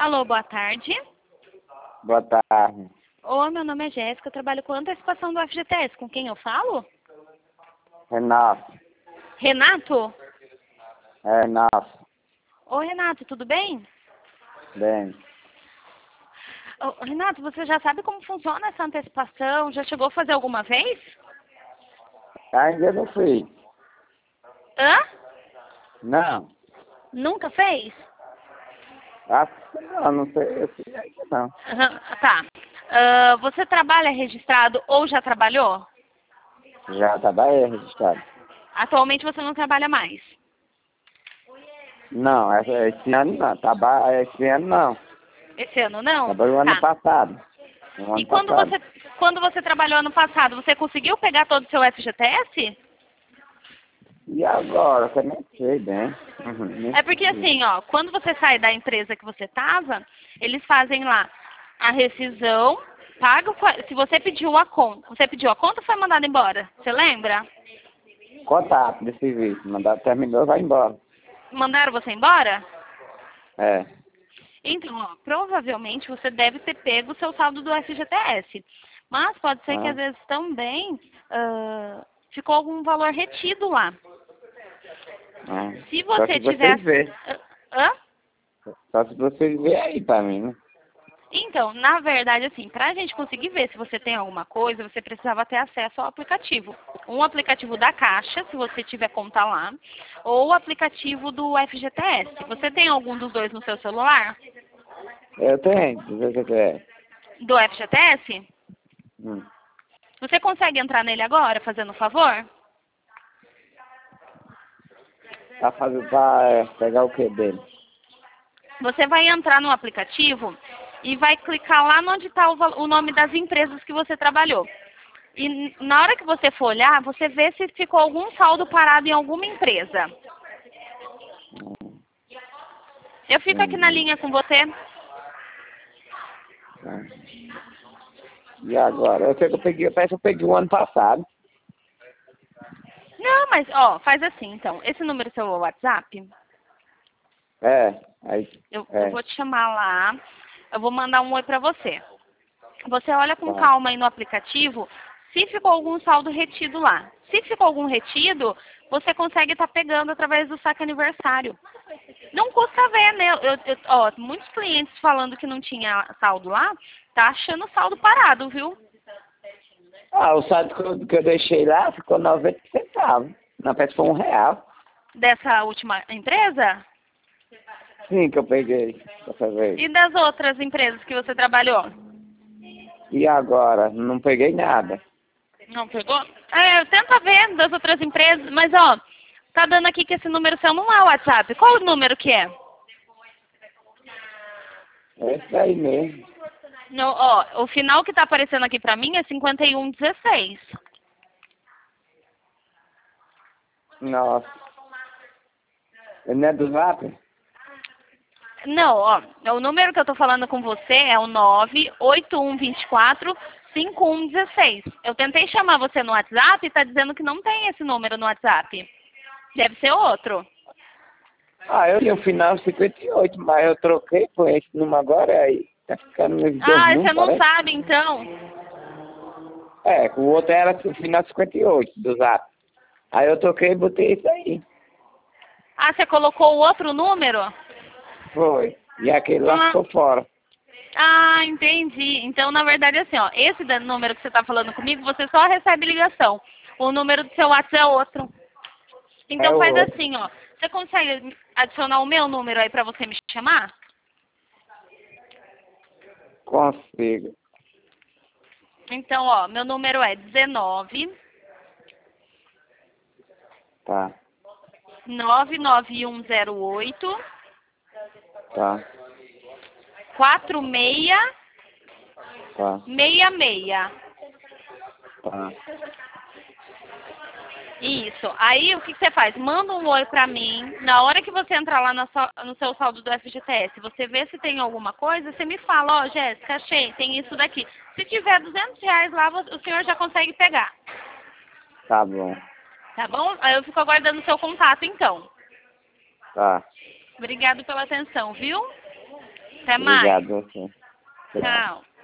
Alô, boa tarde. Boa tarde. Oi, meu nome é Jéssica, eu trabalho com antecipação do FGTS. Com quem eu falo? Renato. Renato? Renato. Oi, Renato, tudo bem? Bem. Ô, Renato, você já sabe como funciona essa antecipação? Já chegou a fazer alguma vez? Ainda não fui. Hã? Não. Nunca fez? Acho que não sei. Eu fui ainda não. Tá. Você trabalha registrado ou já trabalhou? Já trabalhei registrado. Atualmente você não trabalha mais. Não, esse ano não. Esse ano não. Esse ano não? Trabalhei o ano Tá. passado. No ano E quando passado. você trabalhou ano passado, você conseguiu pegar todo o seu FGTS? E agora? Que eu nem sei bem. Nem É porque sei. assim, ó, quando você sai da empresa que você tava, eles fazem lá a rescisão, paga se você pediu a conta. Você pediu a conta ou foi mandado embora? Você lembra? Contato de serviço. Mandato terminou, vai embora. Mandaram você embora? É. Então, ó, provavelmente você deve ter pego o seu saldo do FGTS. Mas pode ser que às vezes também ficou algum valor retido lá. Se Só você se vocês tivesse... verem. Hã? Só se vocês verem aí pra mim, né? Então, na verdade, assim, para a gente conseguir ver se você tem alguma coisa, você precisava ter acesso ao aplicativo. Um aplicativo da Caixa, se você tiver conta lá, ou o aplicativo do FGTS. Você tem algum dos dois no seu celular? Eu tenho, se você quer. Do FGTS? Hum. Você consegue entrar nele agora, fazendo um favor? Pra pegar o que dele? Você vai entrar no aplicativo e vai clicar lá onde está o nome das empresas que você trabalhou. E na hora que você for olhar, você vê se ficou algum saldo parado em alguma empresa. Eu fico aqui na linha com você. E agora? Eu sei que parece que eu peguei o ano passado. Não, mas, ó, faz assim, então. Esse número é seu WhatsApp? Aí. Eu vou te chamar lá. Eu vou mandar um oi pra você. Você olha com Tá. calma aí no aplicativo se ficou algum saldo retido lá. Se ficou algum retido, você consegue estar pegando através do saque aniversário. Não custa ver, né? Ó, muitos clientes falando que não tinha saldo lá, tá achando saldo parado, viu? O saldo que eu deixei lá ficou 90 centavos. Não, parece que foi R$1. Dessa última empresa? Sim, que eu peguei dessa vez. E das outras empresas que você trabalhou? E agora? Não peguei nada. Não pegou? Tenta ver das outras empresas, mas ó, tá dando aqui que esse número seu não é o WhatsApp. Qual o número que é? É isso aí mesmo. Não, ó, o final que tá aparecendo aqui pra mim é 5116. Nossa. Não é do Zap? Não, ó, o número que eu tô falando com você é o 981245116. Eu tentei chamar você no WhatsApp e tá dizendo que não tem esse número no WhatsApp. Deve ser outro. Eu tinha o final 58, mas eu troquei com esse número agora aí. Tá ficando meus dois Ah, números, você não parece. sabe então. O outro era o final 58 do Zap. Aí eu troquei e botei isso aí. Ah, você colocou o outro número? Foi. E aquele lá ficou fora. Ah, entendi. Então, na verdade, assim, ó, esse número que você tá falando comigo, você só recebe ligação. O número do seu WhatsApp é outro. Então, É o faz outro. assim, ó. Você consegue adicionar o meu número aí pra você me chamar? Consigo. Então, ó, meu número é 19 Tá. 99108 Tá. 4666. Tá. Isso. Aí, o que você faz? Manda um oi pra mim. Na hora que você entrar lá no seu saldo do FGTS, você vê se tem alguma coisa, você me fala, ó, Jéssica, achei, tem isso daqui. Se tiver R$200 lá, o senhor já consegue pegar. Tá bom. Tá bom? Aí eu fico aguardando o seu contato, então. Tá. Obrigado pela atenção, viu? Até mais. Obrigado, você. Tchau.